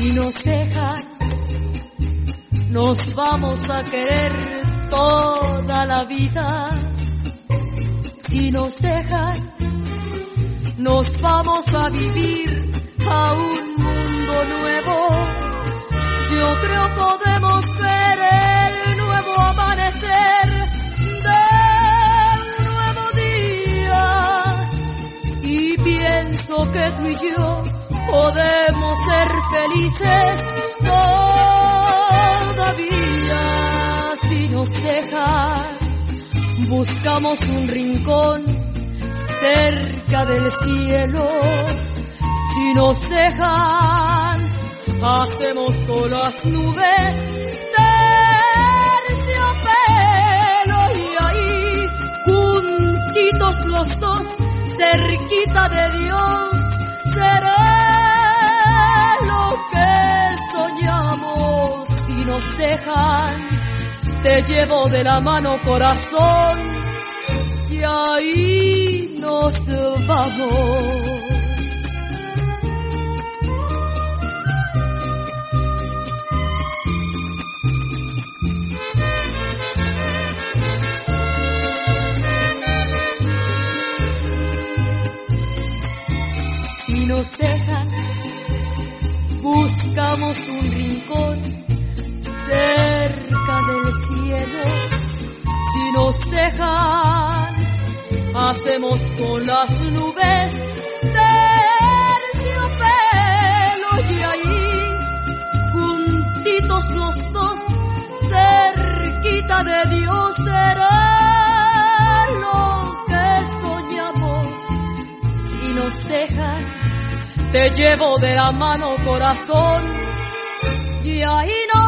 Si nos dejan, nos vamos a querer toda la vida. Si nos dejan, nos vamos a vivir a un mundo nuevo. Yo creo podemos ver el nuevo amanecer del nuevo día. Y pienso que tú y yo podemos ser felices todavía. Si nos dejan, buscamos un rincón cerca del cielo. Si nos dejan, hacemos con las nubes terciopelo. Y ahí, juntitos los dos, cerquita de Dios, será lo que soñamos. Si nos dejan, te llevo de la mano, corazón, y ahí nos vamos. Si nos dejan, buscamos un rincón cerca del cielo. Si nos dejan, hacemos con las nubes terciopelo. Y ahí, juntitos los dos, cerquita de Dios, será lo que soñamos. Si nos dejan, te llevo de la mano, corazón, y ahí no